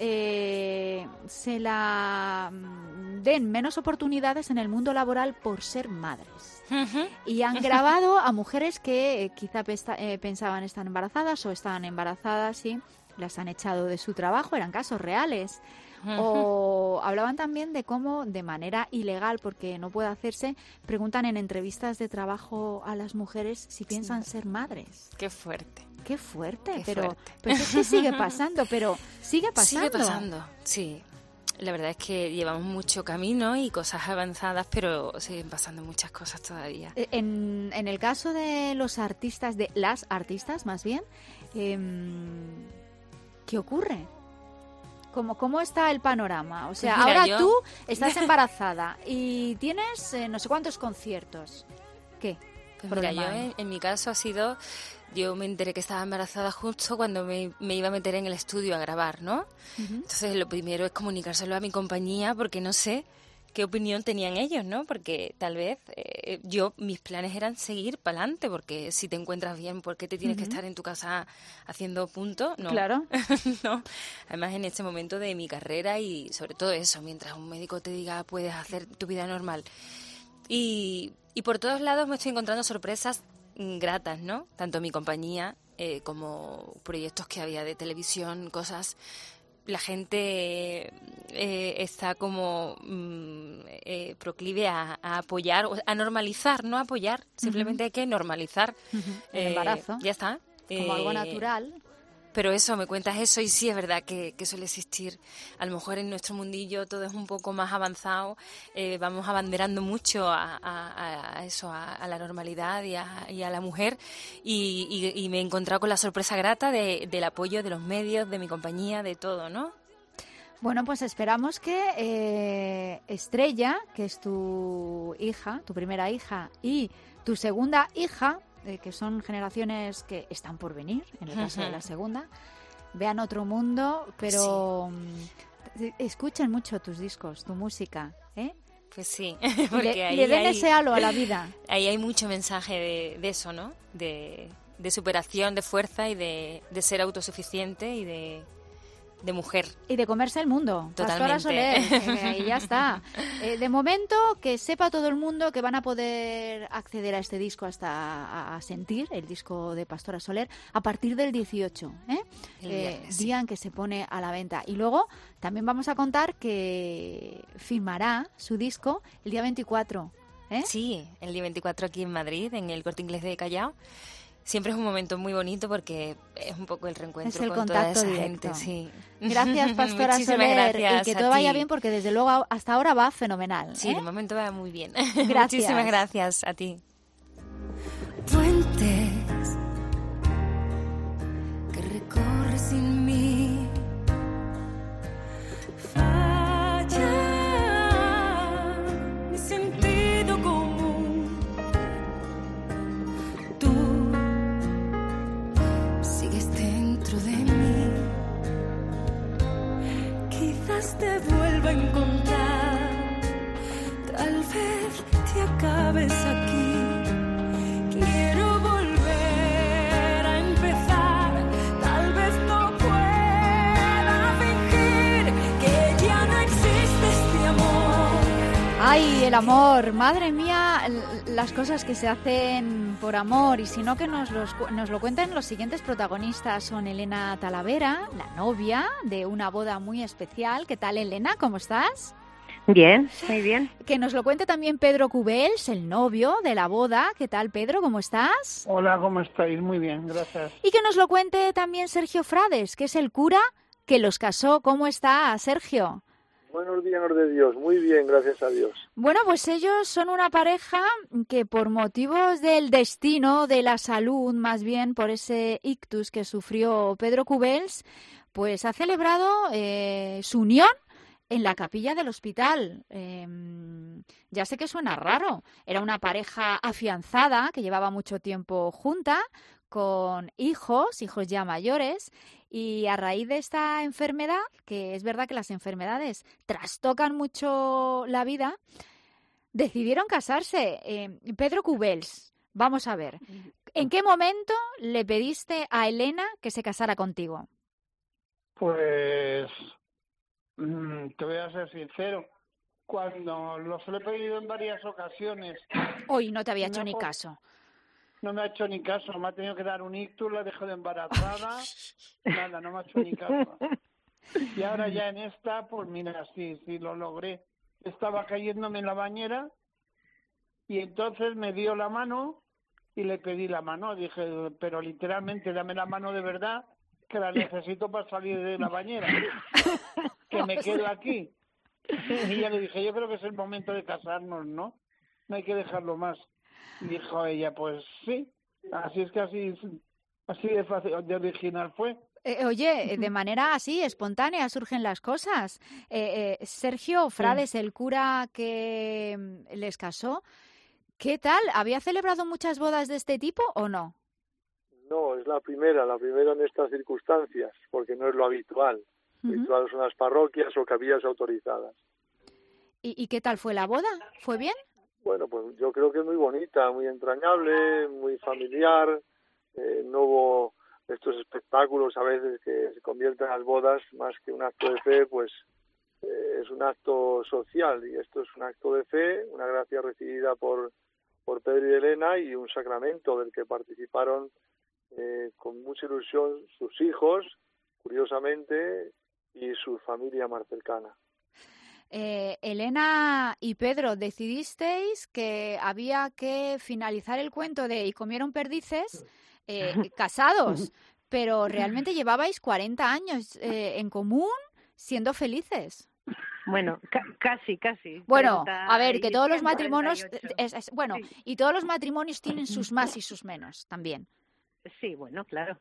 se la den menos oportunidades en el mundo laboral por ser madres. Y han grabado a mujeres que quizá pensaban estar embarazadas o estaban embarazadas y las han echado de su trabajo, eran casos reales. O hablaban también de cómo, de manera ilegal, porque no puede hacerse, preguntan en entrevistas de trabajo a las mujeres si piensan ser madres. Qué fuerte. Qué fuerte, Qué pero fuerte. Pero es que sigue pasando, sigue pasando, sí. La verdad es que llevamos mucho camino y cosas avanzadas, pero siguen pasando muchas cosas todavía. En el caso de los artistas, de las artistas más bien, ¿qué ocurre? ¿Cómo está el panorama? O sea, Pues mira, ahora tú estás embarazada y tienes no sé cuántos conciertos. ¿Qué? Pues mira, yo en mi caso ha sido... Yo me enteré que estaba embarazada justo cuando me iba a meter en el estudio a grabar, ¿no? Entonces lo primero es comunicárselo a mi compañía porque no sé qué opinión tenían ellos, ¿no? Porque tal vez mis planes eran seguir para adelante, porque si te encuentras bien, ¿por qué te tienes que estar en tu casa haciendo punto? No. Claro. No. Además, en este momento de mi carrera y sobre todo eso, mientras un médico te diga puedes hacer tu vida normal. Y por todos lados me estoy encontrando sorpresas gratas, ¿no? Tanto mi compañía como proyectos que había de televisión, cosas... La gente está como proclive a apoyar, a normalizar, no apoyar, simplemente hay que normalizar. El embarazo. Ya está. Como algo natural. Pero eso, me cuentas eso y sí es verdad que suele existir. A lo mejor en nuestro mundillo todo es un poco más avanzado, vamos abanderando mucho a eso, a la normalidad y a la mujer y me he encontrado con la sorpresa grata del apoyo de los medios, de mi compañía, de todo, ¿no? Bueno, pues esperamos que Estrella, que es tu hija, tu primera hija, y tu segunda hija, que son generaciones que están por venir, en el caso de la segunda, vean otro mundo, pero escuchen mucho tus discos, tu música, ¿eh? Pues sí, porque le den ese halo a la vida. Ahí hay mucho mensaje de eso, ¿no? De superación, de fuerza y de ser autosuficiente y de mujer. Y de comerse el mundo. Totalmente. Pastora Soler, y ya está. De momento, que sepa todo el mundo que van a poder acceder a este disco hasta a sentir, el disco de Pastora Soler, a partir del 18, día en que se pone a la venta. Y luego también vamos a contar que firmará su disco el día 24. Sí, el día 24 aquí en Madrid, en el Corte Inglés de Callao. Siempre es un momento muy bonito porque es un poco el reencuentro con toda esa gente. Sí. Gracias, Pastora Soler, y que todo vaya bien porque desde luego hasta ahora va fenomenal. Sí, de momento va muy bien. Gracias. Muchísimas gracias a ti. Puentes que recorre sin mí. Falla mi sentido común. Tú sigues dentro de mí. Quizás te vuelva a encontrar. Tal vez te acabes aquí. Quiero volver a empezar. Tal vez no pueda fingir que ya no existe este amor. ¡Ay, el amor! Madre mía, las cosas que se hacen por amor. Y si no, que nos lo cuenten los siguientes protagonistas. Son Elena Talavera, la novia de una boda muy especial. ¿Qué tal, Elena? ¿Cómo estás? Bien, muy bien. Que nos lo cuente también Pedro Cubells, el novio de la boda. ¿Qué tal, Pedro? ¿Cómo estás? Hola, ¿cómo estáis? Muy bien, gracias. Y que nos lo cuente también Sergio Frades, que es el cura que los casó. ¿Cómo está, Sergio? Buenos días, de Dios. Muy bien, gracias a Dios. Bueno, pues ellos son una pareja que por motivos del destino, de la salud, más bien por ese ictus que sufrió Pedro Cubells, pues ha celebrado su unión en la capilla del hospital. Ya sé que suena raro. Era una pareja afianzada que llevaba mucho tiempo junta, con hijos ya mayores, y a raíz de esta enfermedad, que es verdad que las enfermedades trastocan mucho la vida, decidieron casarse. Pedro Cubells, vamos a ver, ¿en qué momento le pediste a Elena que se casara contigo? Pues te voy a ser sincero, cuando los he pedido en varias ocasiones. Hoy no te había hecho ni caso. No me ha hecho ni caso, me ha tenido que dar un ictus, la dejó de embarazada, nada, no me ha hecho ni caso. Y ahora ya en esta, pues mira, sí, lo logré. Estaba cayéndome en la bañera y entonces me dio la mano y le pedí la mano. Dije, pero literalmente, dame la mano de verdad, que la necesito para salir de la bañera, que me quedo aquí. Y ya le dije, yo creo que es el momento de casarnos, ¿no? No hay que dejarlo más. Dijo ella, pues sí, así es que así de fácil, de original fue. Oye, de manera así, espontánea, surgen las cosas. Sergio Frades, el cura que les casó, ¿qué tal? ¿Había celebrado muchas bodas de este tipo o no? No, es la primera en estas circunstancias, porque no es lo habitual. Lo habitual son las parroquias o capillas autorizadas. ¿Y qué tal fue la boda? ¿Fue bien? Bueno, pues yo creo que es muy bonita, muy entrañable, muy familiar. No hubo estos espectáculos a veces que se convierten en las bodas, más que un acto de fe, pues es un acto social, y esto es un acto de fe, una gracia recibida por Pedro y Elena, y un sacramento del que participaron con mucha ilusión sus hijos, curiosamente, y su familia más cercana. Elena y Pedro, decidisteis que había que finalizar el cuento de y comieron perdices casados, pero realmente llevabais 40 años en común siendo felices. Bueno, casi. Bueno, a ver, que todos los matrimonios, bueno, y todos los matrimonios tienen sus más y sus menos también. Sí, bueno, claro.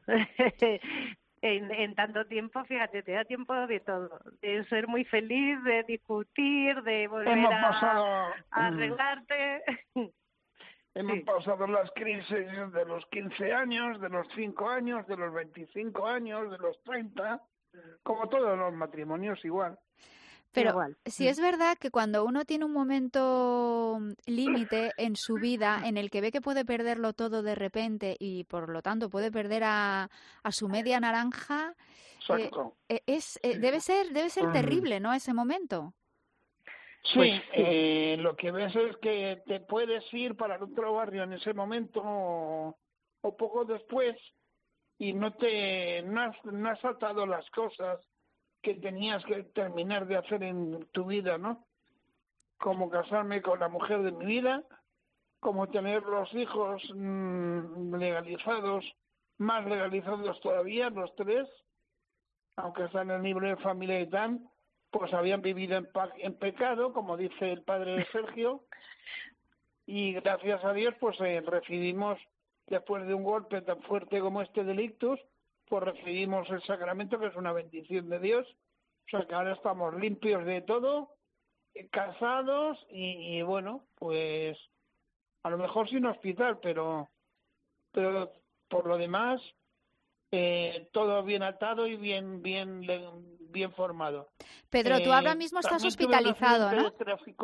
En tanto tiempo, fíjate, te da tiempo de todo, de ser muy feliz, de discutir, de volver a arreglarte. Hemos pasado las crisis de los 15 años, de los 5 años, de los 25 años, de los 30, como todos los matrimonios igual. Pero sí es verdad que cuando uno tiene un momento límite en su vida en el que ve que puede perderlo todo de repente y por lo tanto puede perder a su media naranja, Debe ser terrible, ¿no? Ese momento. Sí, lo que ves es que te puedes ir para el otro barrio en ese momento o poco después y no has atado las cosas que tenías que terminar de hacer en tu vida, ¿no? Como casarme con la mujer de mi vida, como tener los hijos legalizados, más legalizados todavía, los 3, aunque están en el libro de familia y tal, pues habían vivido en pecado, como dice el padre Sergio, y gracias a Dios pues recibimos, después de un golpe tan fuerte como este del ictus, pues recibimos el sacramento, que es una bendición de Dios. O sea que ahora estamos limpios de todo, casados y bueno, pues a lo mejor sin hospital, pero por lo demás todo bien atado y bien formado. Pedro, tú ahora mismo estás hospitalizado, ¿no?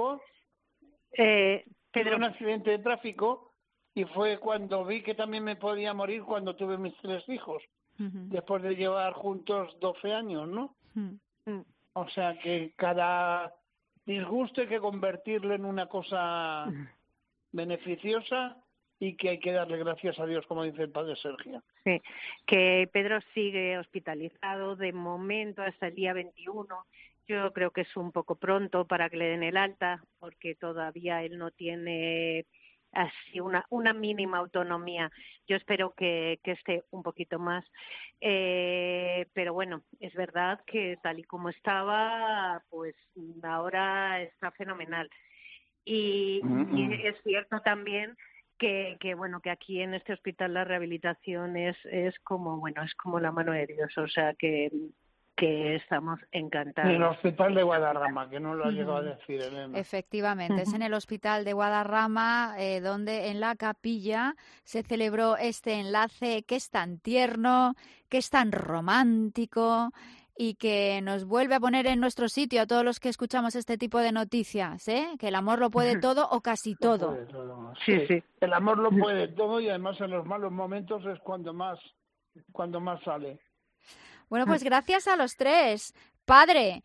Tuve un accidente de tráfico y fue cuando vi que también me podía morir cuando tuve mis 3 hijos, después de llevar juntos 12 años, ¿no? O sea que cada disgusto hay que convertirlo en una cosa beneficiosa y que hay que darle gracias a Dios, como dice el padre Sergio. Sí, que Pedro sigue hospitalizado de momento hasta el día 21. Yo creo que es un poco pronto para que le den el alta, porque todavía él no tiene así una mínima autonomía. Yo espero que esté un poquito más. Pero bueno, es verdad que tal y como estaba, pues ahora está fenomenal. Y es cierto también que bueno, que aquí en este hospital la rehabilitación es como la mano de Dios, o sea que estamos encantados. En el hospital de Guadarrama, que no lo ha llegado a decir Elena. Efectivamente, es en el hospital de Guadarrama donde en la capilla se celebró este enlace que es tan tierno, que es tan romántico y que nos vuelve a poner en nuestro sitio a todos los que escuchamos este tipo de noticias, ¿eh? Que el amor lo puede todo o casi todo. Sí, el amor lo puede todo y además en los malos momentos es cuando más sale. Bueno, pues gracias a los 3. Padre,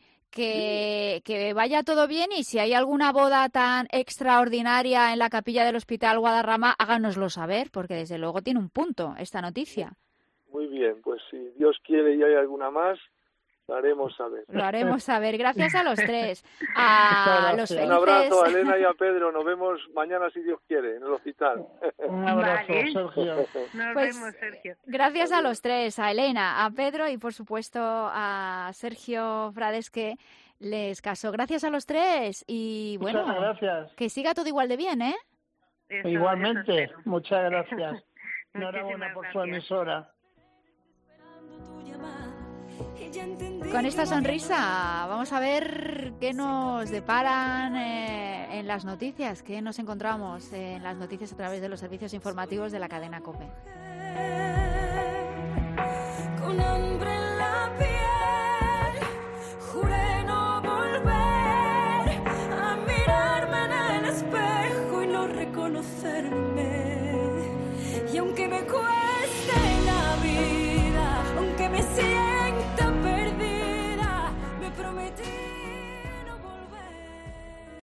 que vaya todo bien y si hay alguna boda tan extraordinaria en la capilla del Hospital Guadarrama, háganoslo saber, porque desde luego tiene un punto esta noticia. Muy bien, pues si Dios quiere y hay alguna más, lo haremos saber. Lo haremos saber. Gracias a los 3. A los felices. Un abrazo a Elena y a Pedro. Nos vemos mañana, si Dios quiere, en el hospital. Un abrazo, Sergio. Nos vemos, Sergio. Gracias a los 3, a Elena, a Pedro y, por supuesto, a Sergio Frades, que les casó. Gracias a los 3 y, bueno, muchas gracias. Que siga todo igual de bien, ¿eh? Igualmente. Muchas gracias. Enhorabuena por su emisora. Con esta sonrisa vamos a ver qué nos deparan en las noticias, qué nos encontramos en las noticias a través de los servicios informativos de la cadena COPE. Con hambre en la piel, juré no volver a mirarme en el espejo y no reconocerme.